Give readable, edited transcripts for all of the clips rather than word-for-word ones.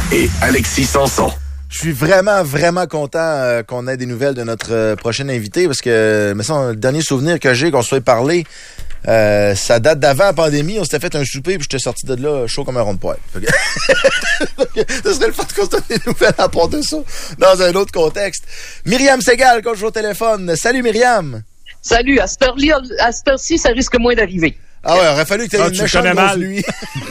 et Alexis Sanson. Je suis vraiment, vraiment content qu'on ait des nouvelles de notre prochain invité parce que, mais ça, le dernier souvenir que j'ai qu'on se soit parlé, ça date d'avant la pandémie. On s'était fait un souper puis j'étais sorti de là chaud comme un rond de poêle. Ce serait le fun qu'on se donne des nouvelles à part de ça dans un autre contexte. Myriam Segal, coach au téléphone. Salut Myriam. Salut, à cette heure-ci, ça risque moins d'arriver. Ah ouais, aurait fallu que tu aies une méchante grosse nuit.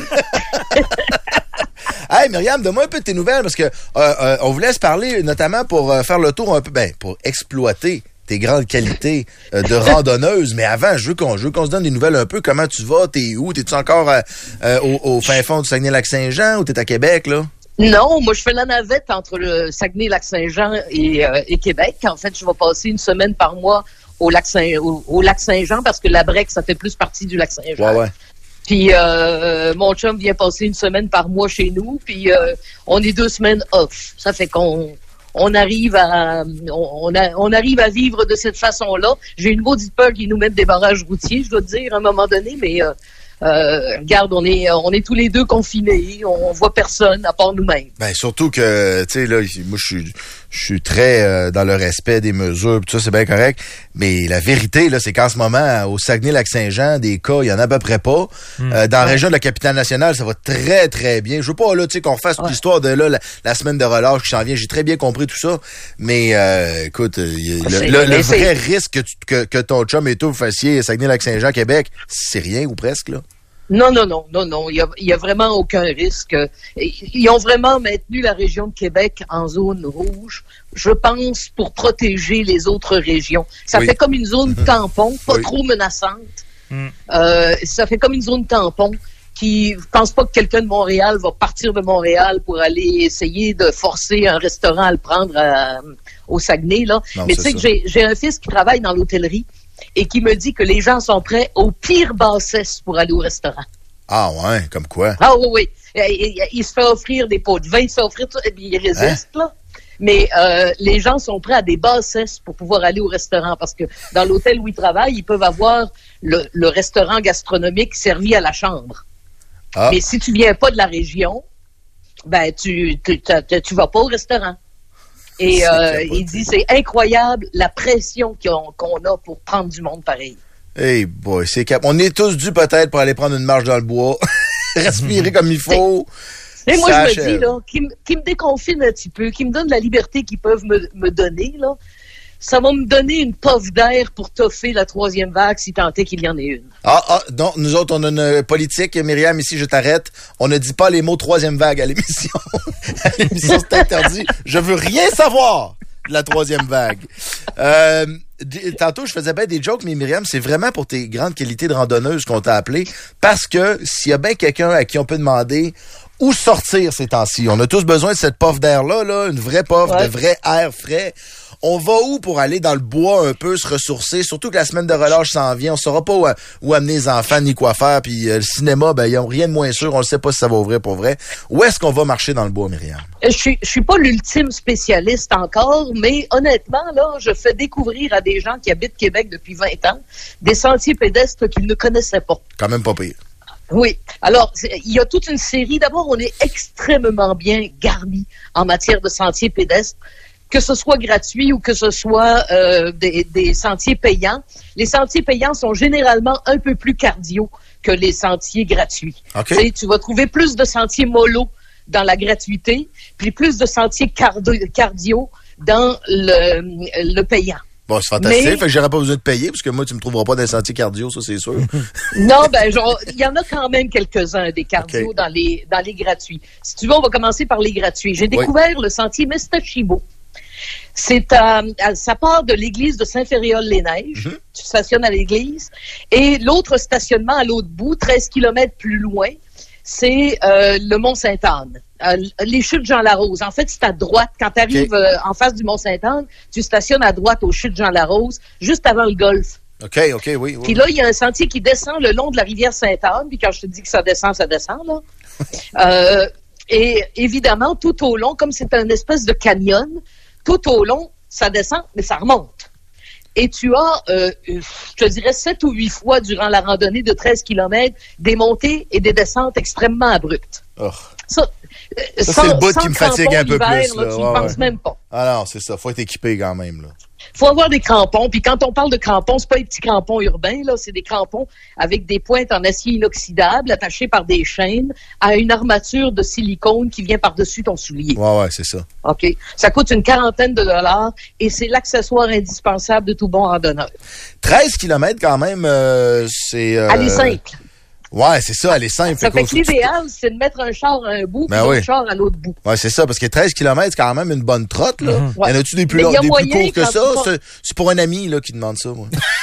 Hey Myriam, donne-moi un peu de tes nouvelles parce que on voulait se parler notamment pour faire le tour un peu, pour exploiter tes grandes qualités de randonneuse. Mais avant, je veux qu'on se donne des nouvelles un peu. Comment tu vas? T'es où? T'es-tu encore au fin fond du Saguenay-Lac-Saint-Jean ou t'es à Québec, là? Non, moi, je fais la navette entre le Saguenay-Lac-Saint-Jean et Québec. En fait, je vais passer une semaine par mois au Lac-Saint-Jean parce que la Brec, ça fait plus partie du Lac-Saint-Jean. Ouais. Puis mon chum vient passer une semaine par mois chez nous, puis on est 2 semaines off. Ça fait qu'on arrive à vivre de cette façon-là. J'ai une maudite peur qu'ils nous mettent des barrages routiers, je dois te dire, à un moment donné, mais regarde, on est tous les deux confinés, on voit personne à part nous-mêmes. Ben surtout que, tu sais, là, moi je suis très dans le respect des mesures, tout ça, c'est bien correct. Mais la vérité, là, c'est qu'en ce moment, au Saguenay-Lac-Saint-Jean, des cas, il y en a à peu près pas. Dans la région de la Capitale-Nationale, ça va très, très bien. Je veux pas, là, tu sais, qu'on refasse toute l'histoire de là, la semaine de relâche qui s'en vient. J'ai très bien compris tout ça. Mais, écoute, le vrai risque que ton chum et toi, vous fassiez Saguenay-Lac-Saint-Jean, Québec, c'est rien ou presque, là. Non. Il y a vraiment aucun risque. Ils ont vraiment maintenu la région de Québec en zone rouge, je pense, pour protéger les autres régions. Ça fait comme une zone tampon, pas trop menaçante. Ça fait comme une zone tampon qui, je pense pas que quelqu'un de Montréal va partir de Montréal pour aller essayer de forcer un restaurant à le prendre au Saguenay, là. Non, mais tu sais que j'ai un fils qui travaille dans l'hôtellerie et qui me dit que les gens sont prêts aux pires bassesses pour aller au restaurant. Ah ouais, comme quoi? Ah oui. Il se fait offrir des pots de vin, il se fait offrir tout, et puis il résiste, là. Mais les gens sont prêts à des bassesses pour pouvoir aller au restaurant parce que dans l'hôtel où ils travaillent, ils peuvent avoir le restaurant gastronomique servi à la chambre. Ah. Mais si tu viens pas de la région, ben tu vas pas au restaurant. Et il dit, c'est incroyable la pression qu'on a pour prendre du monde pareil. Hey boy, c'est cap. On est tous dus peut-être pour aller prendre une marche dans le bois, respirer comme il faut. Et moi, je me dis, là, qui me déconfine un petit peu, qui me donne la liberté qu'ils peuvent me donner, là, ça va me donner une puff d'air pour toffer la 3e vague si tant est qu'il y en ait une. Non, nous autres, on a une politique, Myriam, ici, je t'arrête. On ne dit pas les mots 3e vague à l'émission. À l'émission, c'est interdit. Je veux rien savoir de la 3e vague. Tantôt, je faisais bien des jokes, mais Myriam, c'est vraiment pour tes grandes qualités de randonneuse qu'on t'a appelé. Parce que s'il y a bien quelqu'un à qui on peut demander où sortir ces temps-ci, on a tous besoin de cette puff d'air-là, là, une vraie puff, de vrai air frais. On va où pour aller dans le bois un peu, se ressourcer? Surtout que la semaine de relâche s'en vient. On saura pas où amener les enfants ni quoi faire. Puis le cinéma, ben, ils ont rien de moins sûr. On ne sait pas si ça va ouvrir pour vrai. Où est-ce qu'on va marcher dans le bois, Myriam? Je suis pas l'ultime spécialiste encore, mais honnêtement, là, je fais découvrir à des gens qui habitent Québec depuis 20 ans des sentiers pédestres qu'ils ne connaissaient pas. Quand même pas pire. Oui. Alors, il y a toute une série. D'abord, on est extrêmement bien garnis en matière de sentiers pédestres. Que ce soit gratuit ou que ce soit des sentiers payants. Les sentiers payants sont généralement un peu plus cardio que les sentiers gratuits. Okay. Tu vas trouver plus de sentiers mollo dans la gratuité, puis plus de sentiers cardio dans le payant. Bon, c'est fantastique. Fait que j'aurais pas besoin de payer, parce que moi, tu me trouveras pas dans les sentiers cardio, ça, c'est sûr. Non, ben, il y en a quand même quelques-uns des cardio dans les gratuits. Si tu veux, on va commencer par les gratuits. J'ai découvert le sentier Mestachibo. Ça part de l'église de Saint-Féréol-les-Neiges. Tu stationnes à l'église. Et l'autre stationnement à l'autre bout, 13 km plus loin, c'est le Mont-Sainte-Anne. Les chutes Jean-Larose. En fait, c'est à droite. Quand tu arrives en face du Mont-Sainte-Anne, tu stationnes à droite aux chutes Jean-Larose, juste avant le golfe. OK, oui. Puis là, il y a un sentier qui descend le long de la rivière Sainte-Anne. Puis quand je te dis que ça descend, là. Et évidemment, tout au long, comme c'est une espèce de canyon, tout au long, ça descend, mais ça remonte. Et tu as, je te dirais, 7 ou 8 fois durant la randonnée de 13 km, des montées et des descentes extrêmement abruptes. Oh. Ça, c'est le bout qui me fatigue un peu plus. Là, tu ne penses même pas. Ah non, c'est ça. Faut être équipé quand même, là. Faut avoir des crampons. Puis quand on parle de crampons, c'est pas les petits crampons urbains, là. C'est des crampons avec des pointes en acier inoxydable attachées par des chaînes à une armature de silicone qui vient par-dessus ton soulier. Ouais, c'est ça. OK. Ça coûte une quarantaine de dollars et c'est l'accessoire indispensable de tout bon randonneur. 13 km quand même, c'est... Elle est simple. Ouais, c'est ça, elle est simple. Ça fait que l'idéal, c'est de mettre un char à un bout puis l'autre char à l'autre bout. Ouais, c'est ça, parce que 13 km, c'est quand même une bonne trotte, là. Ouais. Y en a-tu des plus courts que ça? C'est pour un ami, là, qui demande ça, moi.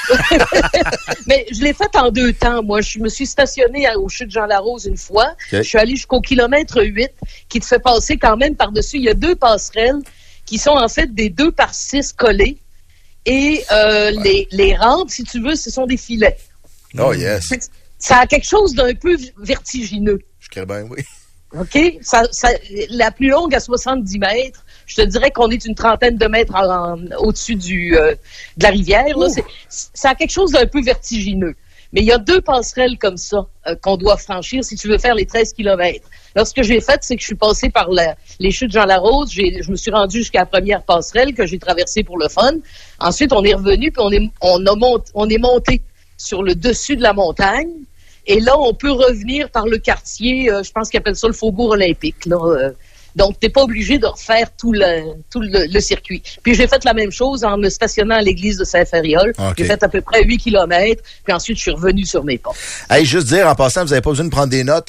Mais je l'ai fait en 2 temps, moi. Je me suis stationné au Chute Jean Larose une fois. Okay. Je suis allé jusqu'au kilomètre 8, qui te fait passer quand même par-dessus. Il y a 2 passerelles qui sont en fait des 2x6 collées. Et les rampes, si tu veux, ce sont des filets. Oh, yes. Ça a quelque chose d'un peu vertigineux. Je crée bien, oui. OK? La plus longue à 70 mètres, je te dirais qu'on est une trentaine de mètres au-dessus de la rivière. Là. Ça a quelque chose d'un peu vertigineux. Mais il y a 2 passerelles comme ça qu'on doit franchir si tu veux faire les 13 kilomètres. Alors, ce que j'ai fait, c'est que je suis passé par les chutes Jean Larose. Je me suis rendu jusqu'à la première passerelle que j'ai traversée pour le fun. Ensuite, on est revenu puis on est monté sur le dessus de la montagne. Et là, on peut revenir par le quartier, je pense qu'ils appellent ça le Faubourg olympique. Là. Donc, t'es pas obligé de refaire tout le circuit. Puis j'ai fait la même chose en me stationnant à l'église de Saint-Ferréol. Okay. J'ai fait à peu près 8 kilomètres, puis ensuite je suis revenu sur mes pas. Hey, juste dire, en passant, vous n'avez pas besoin de prendre des notes.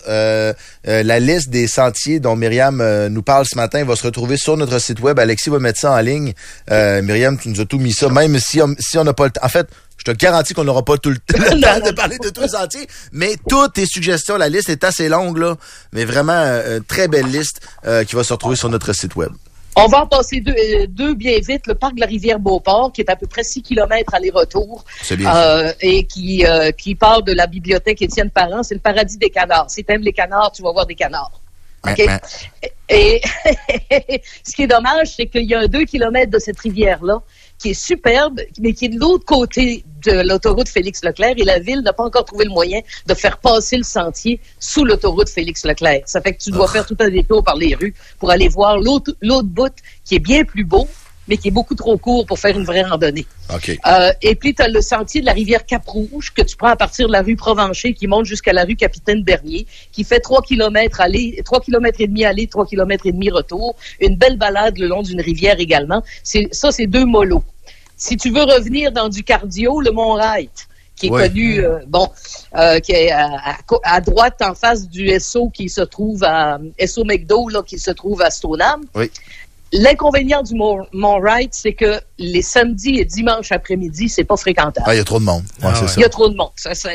La liste des sentiers dont Myriam nous parle ce matin va se retrouver sur notre site web. Alexis va mettre ça en ligne. Myriam, tu nous as tout mis ça, même si on n'a pas le temps. En fait, je te garantis qu'on n'aura pas tout le temps de parler de tous les sentiers, mais toutes tes suggestions, la liste est assez longue, là, mais vraiment une très belle liste qui va se retrouver sur notre site web. On va en passer deux bien vite. Le parc de la Rivière-Beauport, qui est à peu près 6 km aller-retour, et qui part de la bibliothèque Étienne Parent, c'est le paradis des canards. Si t'aimes les canards, tu vas voir des canards. OK? Et ce qui est dommage, c'est qu'il y a 2 km de cette rivière-là qui est superbe, mais qui est de l'autre côté de l'autoroute Félix-Leclerc, et la ville n'a pas encore trouvé le moyen de faire passer le sentier sous l'autoroute Félix-Leclerc. Ça fait que tu dois faire tout un détour par les rues pour aller voir l'autre bout qui est bien plus beau, mais qui est beaucoup trop court pour faire une vraie randonnée. Okay. Et puis, tu as le sentier de la rivière Cap-Rouge que tu prends à partir de la rue Provencher qui monte jusqu'à la rue Capitaine-Bernier, qui fait 3 km aller, 3 km et demi aller, 3 km et demi retour. Une belle balade le long d'une rivière également. C'est 2 molos. Si tu veux revenir dans du cardio, le Mont Wright, qui est connu, qui est à droite en face du SO qui se trouve à SO McDo, là, qui se trouve à Stoneham. Oui. L'inconvénient du Mont Wright, c'est que les samedis et dimanches après-midi, c'est pas fréquentable. Ah, il y a trop de monde. Ouais, c'est ça. Il y a trop de monde.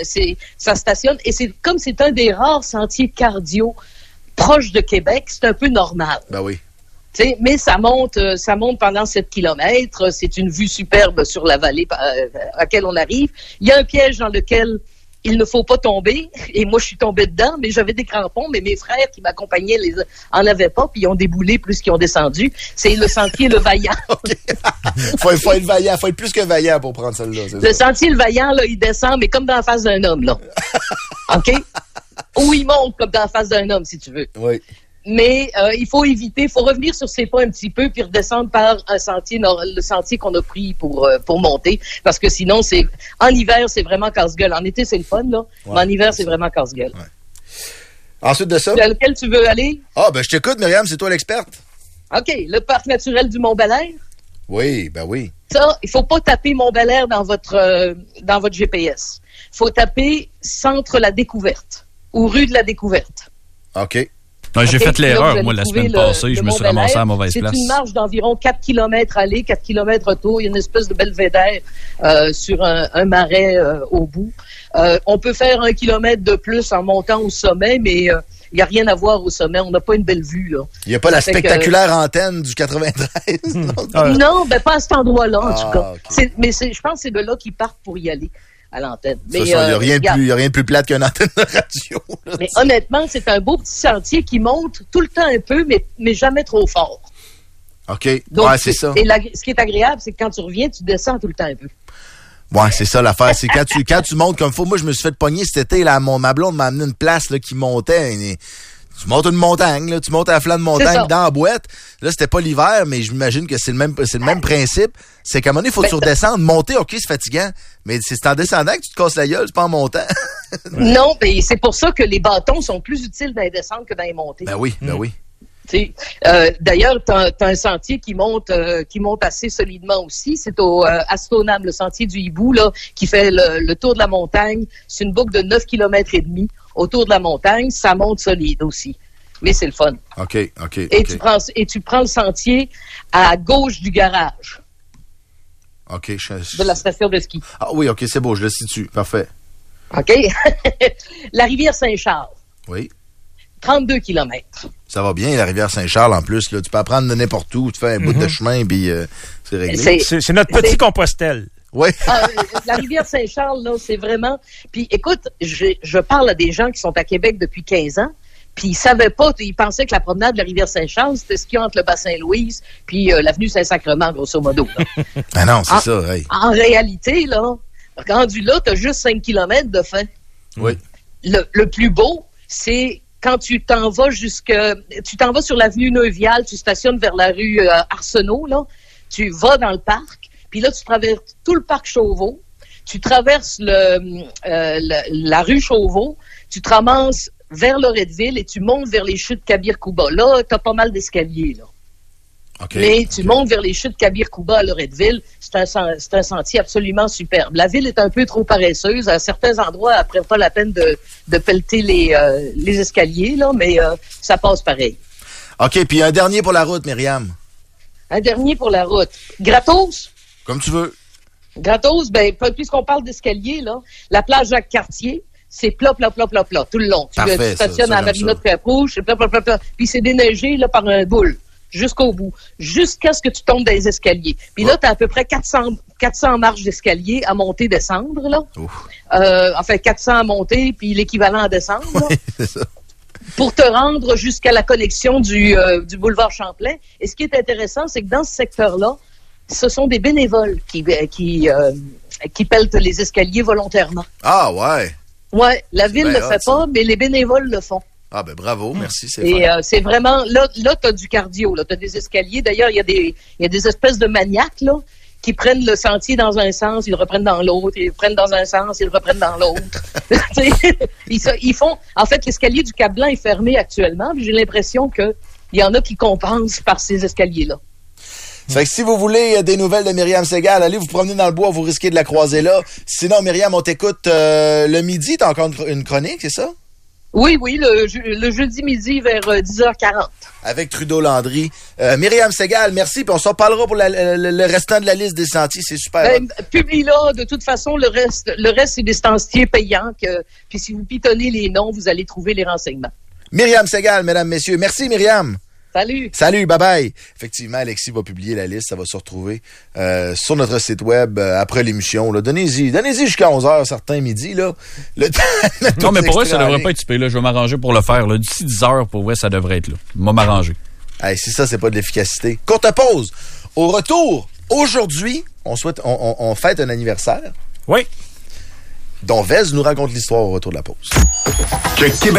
Ça stationne. Et comme c'est un des rares sentiers cardio proches de Québec, c'est un peu normal. Ben oui. T'sais, mais ça monte pendant 7 kilomètres. C'est une vue superbe sur la vallée à laquelle on arrive. Il y a un piège dans lequel il ne faut pas tomber. Et moi, je suis tombée dedans, mais j'avais des crampons. Mais mes frères qui m'accompagnaient en avaient pas, puis ils ont déboulé plus qu'ils ont descendu. C'est le sentier Le Vaillant. Okay. faut être vaillant. Faut être plus que vaillant pour prendre celle-là. Le sentier Le Vaillant, là, il descend, mais comme dans la face d'un homme, là. OK? Ou il monte comme dans la face d'un homme, si tu veux. Oui. Mais il faut éviter, il faut revenir sur ses pas un petit peu puis redescendre par un sentier, le sentier qu'on a pris pour monter, parce que sinon en hiver c'est vraiment casse-gueule. En été c'est le fun là, mais en hiver c'est vraiment casse-gueule. Ouais. Ensuite de ça, dans lequel tu veux aller? Ah ben je t'écoute Myriam, c'est toi l'experte. OK, le parc naturel du Mont-Bel-Air. Oui, ben oui. Ça, il faut pas taper Mont-Bel-Air dans votre GPS. Il faut taper Centre La Découverte ou rue de la Découverte. OK. Ouais, j'ai fait l'erreur, moi, la semaine passée. Je me suis ramassé à la mauvaise place. C'est une marche d'environ 4 km aller, 4 km retour. Il y a une espèce de belvédère sur un marais au bout. On peut faire 1 kilomètre de plus en montant au sommet, mais il n'y a rien à voir au sommet. On n'a pas une belle vue, là. Il n'y a pas la spectaculaire antenne du 93? Non, ben pas à cet endroit-là, en tout cas. Okay. Mais je pense que c'est de là qu'ils partent pour y aller. À l'antenne. Il n'y a rien de plus plate qu'une antenne de radio. Là, mais honnêtement, c'est un beau petit sentier qui monte tout le temps un peu, mais jamais trop fort. OK. Donc, ouais, c'est ça. Et ce qui est agréable, c'est que quand tu reviens, tu descends tout le temps un peu. Ouais, c'est ça l'affaire. C'est quand tu montes comme faut. Moi, je me suis fait pogner cet été, là, ma blonde m'a amené une place là, qui montait. Tu montes une montagne, là, tu montes à la flanc de montagne dans la boîte. Là, c'était pas l'hiver, mais j'imagine que c'est le même principe. C'est qu'à un moment donné, il faut que tu redescendes. Monter, OK, c'est fatigant, mais c'est en descendant que tu te casses la gueule, c'est pas en montant. Non, mais c'est pour ça que les bâtons sont plus utiles dans les descentes que dans les montées. Ben oui. D'ailleurs, t'as un sentier qui monte assez solidement aussi. C'est au Astonam, le sentier du Hibou, là, qui fait le tour de la montagne. C'est une boucle de 9 km et demi autour de la montagne. Ça monte solide aussi. Mais c'est le fun. OK. Tu prends le sentier à gauche du garage. OK. De la station de ski. Ah oui, OK, c'est beau, je le situe. Parfait. OK. La rivière Saint-Charles. Oui. 32 km. Ça va bien, la rivière Saint-Charles, en plus. Là. Tu peux apprendre de n'importe où. Tu fais un bout de chemin, puis c'est réglé. C'est notre petit Compostelle. Oui. La rivière Saint-Charles, là, c'est vraiment... Puis écoute, je parle à des gens qui sont à Québec depuis 15 ans, puis ils savaient pas, ils pensaient que la promenade de la rivière Saint-Charles, c'était ce qu'il y a entre le Bassin-Louise puis l'avenue Saint-Sacrement, grosso modo. Ah non, c'est ça. Hey. En réalité, là, rendu là, t'as juste 5 km de fin. Oui. Le plus beau, c'est quand tu t'en vas sur l'avenue Neuvial, tu stationnes vers la rue Arsenault, là, tu vas dans le parc, puis là, tu traverses tout le parc Chauveau, tu traverses la rue Chauveau, tu te ramasses vers Loretteville et tu montes vers les chutes Kabir-Kouba. Là, t'as pas mal d'escaliers, là. Okay, mais tu montes vers les chutes Kabir-Kouba à Loretteville, c'est un sentier absolument superbe. La ville est un peu trop paresseuse. À certains endroits, elle prend pas la peine de pelleter les escaliers, là, mais ça passe pareil. OK, puis un dernier pour la route, Myriam. Un dernier pour la route. Gratos? Comme tu veux. Gratos, puisqu'on parle d'escalier, là, la plage Jacques-Cartier, c'est plat, tout le long. Parfait, tu stationnes à la marina de Cap-Rouge, c'est plat. Puis c'est déneigé là, par un boule, jusqu'au bout, jusqu'à ce que tu tombes dans les escaliers. Puis là, tu as à peu près 400 marches d'escalier à monter, descendre, là. 400 à monter, puis l'équivalent à descendre, là. Oui, c'est ça. Pour te rendre jusqu'à la connexion du boulevard Champlain. Et ce qui est intéressant, c'est que dans ce secteur-là, ce sont des bénévoles qui pelletent les escaliers volontairement. Ah, ouais. Ouais, la ville ne le fait pas, mais les bénévoles le font. Ah, ben bravo, merci, c'est Et c'est vraiment... Là tu as du cardio, là, tu as des escaliers. D'ailleurs, il y a des espèces de maniaques, là, qui prennent le sentier dans un sens, ils le reprennent dans l'autre, ils le prennent dans un sens, ils le reprennent dans l'autre. Ils font... En fait, l'escalier du Cap-Blanc est fermé actuellement, puis j'ai l'impression qu'il y en a qui compensent par ces escaliers-là. Ça fait que si vous voulez des nouvelles de Myriam Segal, allez vous promener dans le bois, vous risquez de la croiser là. Sinon, Myriam, on t'écoute le midi. T'as encore une chronique, c'est ça? Oui, le jeudi midi vers 10h40. Avec Trudeau Landry. Myriam Segal, merci. Puis on s'en parlera pour le restant de la liste des sentiers. C'est super. Publie-là. De toute façon, le reste, c'est des sentiers payants. Puis si vous pitonnez les noms, vous allez trouver les renseignements. Myriam Segal, mesdames, messieurs. Merci, Myriam. Salut, bye-bye. Effectivement, Alexis va publier la liste, ça va se retrouver sur notre site web après l'émission. Là. Donnez-y jusqu'à 11h, certains midi. Là. Non, mais pour eux, ça devrait pas être super. Là. Je vais m'arranger pour le faire. Là. D'ici 10h, pour eux, ça devrait être là. Je vais m'arranger. Hey, si ça, c'est pas de l'efficacité. Courte pause. Au retour, aujourd'hui, on fête un anniversaire. Oui. Dont Vez nous raconte l'histoire au retour de la pause. Que Québec